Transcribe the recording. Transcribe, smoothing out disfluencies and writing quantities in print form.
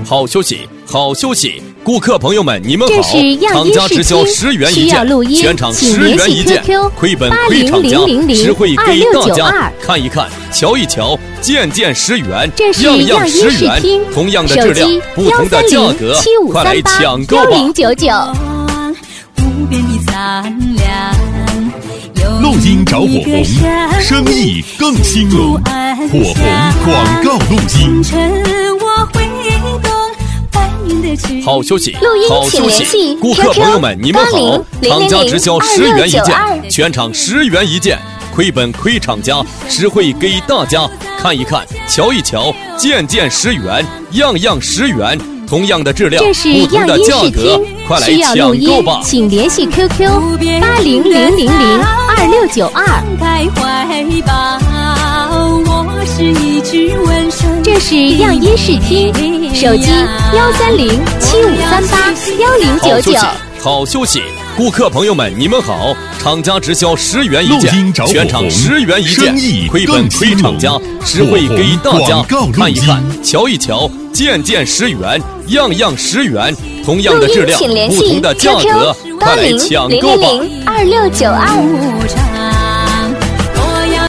好休息，好休息！顾客朋友们，你们好！厂家直销10元一件，全场10元一件，亏本亏厂家，实惠给大家看一看，瞧一瞧，件件10元，样样10元，同样的质量，不同的价格，快来抢购吧！1099。 无边的苍凉， 录音找火红，生意更兴隆。火红广告录音。 好休息， 录音好休息！顾客朋友们，你们好！厂家直销10元一件，全场10元一件，亏本亏厂家，实惠给大家看一看，瞧一瞧，件件10元，样样10元，同样的质量，不同的价格，快来抢购吧！ 请联系 QQ 800002692。 开怀抱，我是一只温顺。 这是样音视听，手机13075381099。 好休息！顾客朋友们，你们好！厂家直销10元一件，全场10元一件，亏本亏厂家，实惠给大家看一看，瞧一瞧，件件10元，样样10元，同样的质量，不同的价格，快来抢购吧！ 2692。